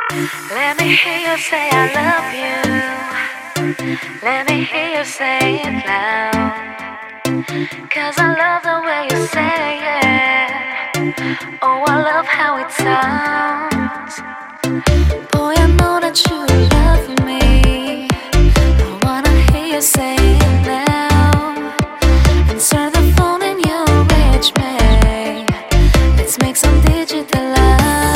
Let me hear you say I love you. Let me hear you say it loud. 'Cause I love the way you say it. Oh, I love how it sounds. Boy, I know that you love me. I wanna hear you say it now. Answer the phone and you reach me. Let's make some digital love.